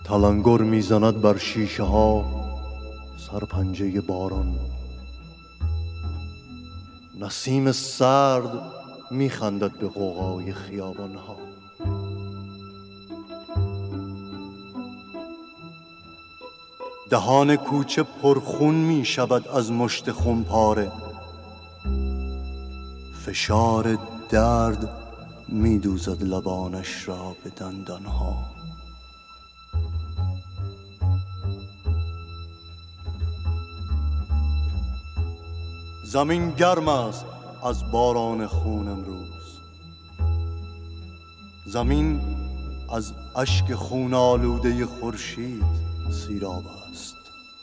تلنگر میزند بر شیشه ها سرپنجه باران. نسیم سرد میخندد به غوغای خیابان ها. دهان کوچه پرخون می شود از مشت خمپاره. فشار درد می دوزد لبانش را به دندان ها. زمین گرم است از باران خون امروز. زمین از اشک خون آلوده خورشید سیراب است.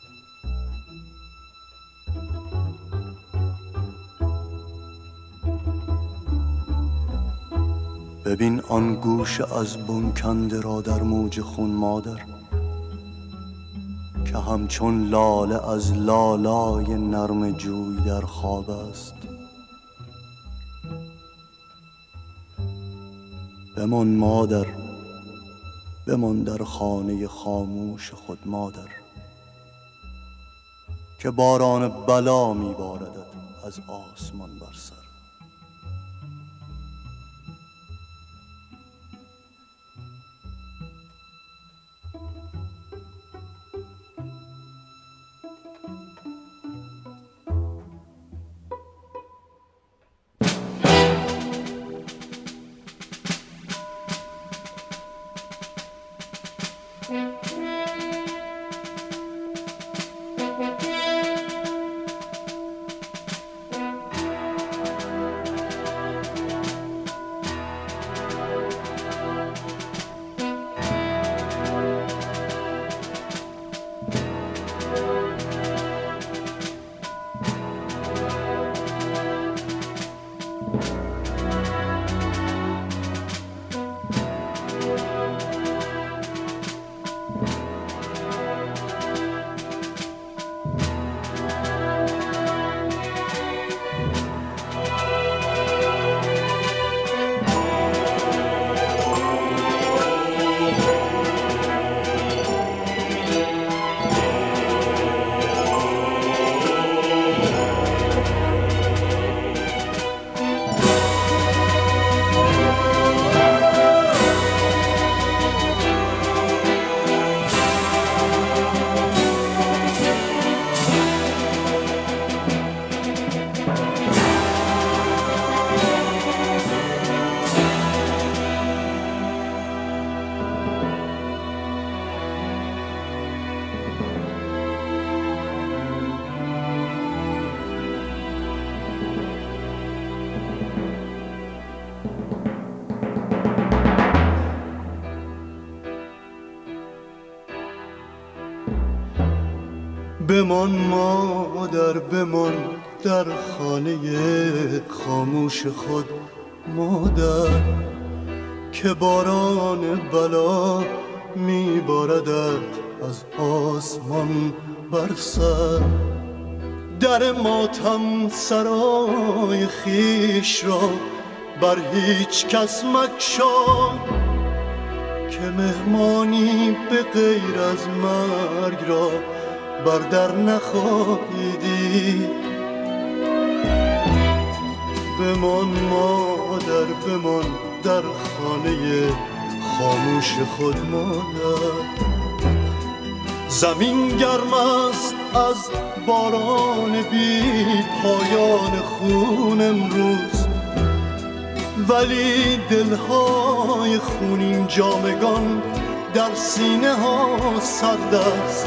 ببین آن گوش از بن کنده را در موج خون مادر، که همچون لاله از لالای نرم جوی در خواب است. بمان مادر، بمان در خانه خاموش خود مادر، که باران بلا میباردت از آسمان بر سر. بمان مادر، بمان در خانه خاموش خود مادر، که باران بلا میباردد از آسمان بر سر. در ماتم سرای خیش را بر هیچ کس مگشا، که مهمانی به غیر از مرگ را بر در نخواهی دید. بمان مادر، بمان در خانه خاموش خود مادر. زمین گرم است از باران بی پایان خون امروز، ولی دلهای خونین جامگان در سینه ها سرد است.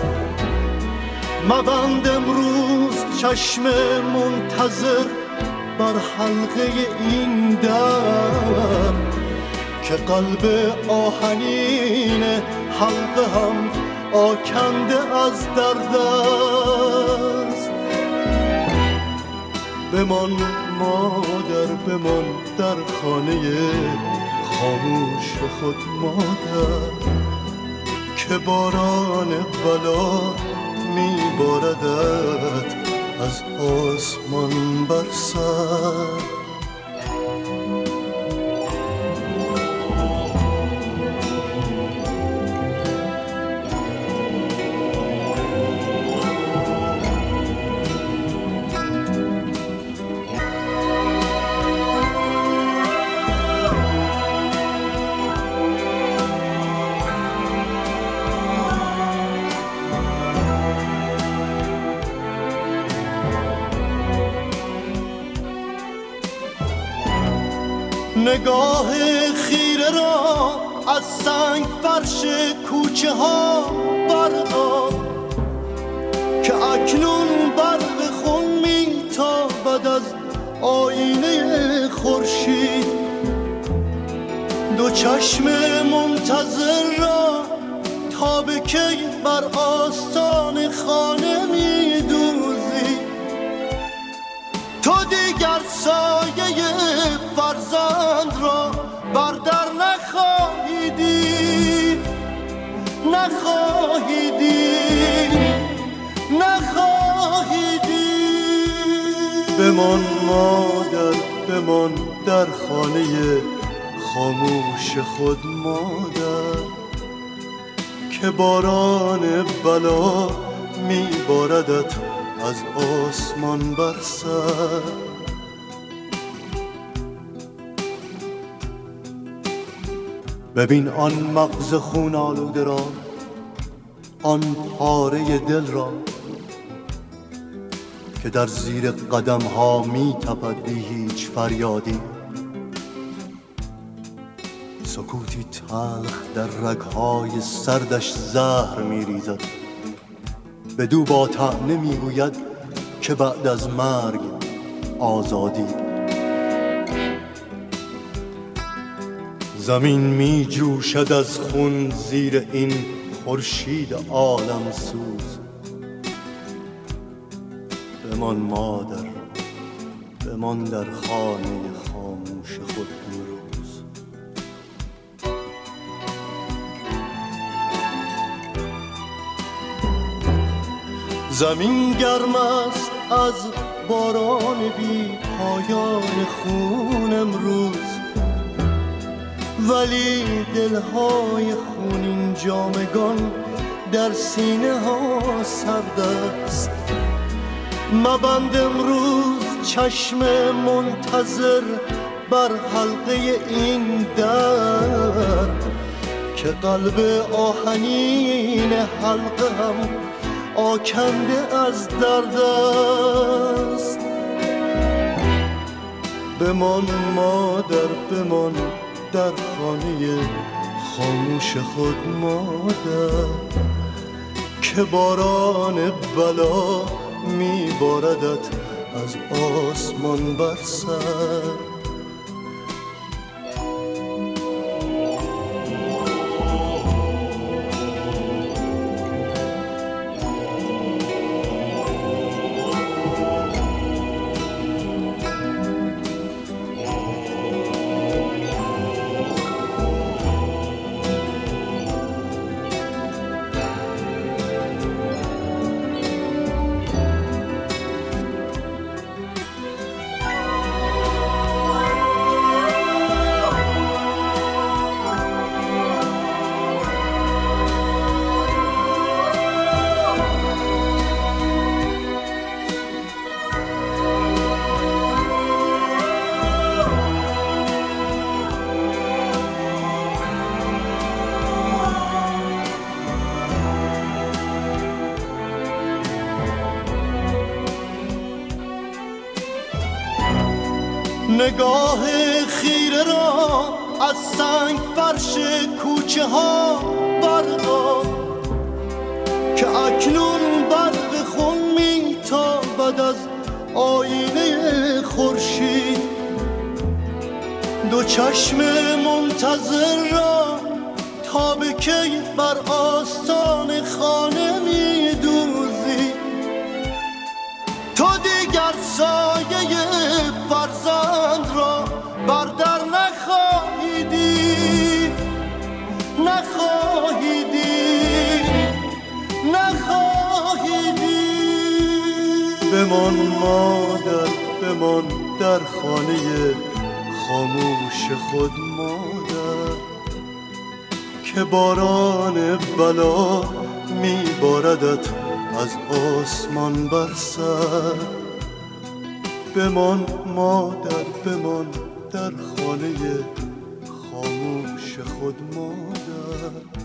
مبند امروز چشم منتظر بر حلقه این در، که قلب آهنین حلقه هم آکنده از درد است. بمان مادر، بمان در خانه خاموش خود مادر، که باران بلا میباردد از آسمان بر سر. نگاه خیره را از سنگ فرش کوچه ها بردار که اکنون برق خون میتابد از آینه خورشید. دو چشم منتظر را تا به کی بر آستان خانه میدوزی؟ تو دیگر سایه فرزند را بر در نخواهی دید، نخواهی دید، نخواهی دید. بمان مادر، بمان در خانه خاموش خود مادر، که باران بلا میباردت از آسمان بر سر. ببین آن مغز خون آلوده را، آن پاره دل را که در زیر قدم ها می تپد بی هیچ فریادی. سکوتی تلخ در رگهای سردش زهر می ریزد، بدو با طعنه می گوید که بعد از مرگ آزادی. زمین می جوشد از خون زیر این خورشید عالم سوز. بمان مادر، بمان در خانه خاموش خود امروز. زمین گرم است از باران بی پایان خون امروز، ولی دلهای خونین جامگان در سینه ها سرد است. مبند امروز چشم منتظر بر حلقه این در، که قلب آهنین حلقه هم آکنده از درد است. بمان مادر، بمان در خانه خاموش خود مادر، که باران بلا میباردت از آسمان بر سر. نگاه خیره را از سنگ فرش کوچه ها بردار که اکنون برق خون میتابد از آینه خورشید. دو چشم منتظر را تا به کی بر آستان خانه میدوزی؟ تو دیگر سایه فرزند را بر در نخواهی دید، نخواهی دید، نخواهی دید. بمان مادر، بمان در خانه خاموش خود مادر، که باران بلا میباردت از آسمان بر سر. بمان مادر، بمان در خانه خاموش خود مادر.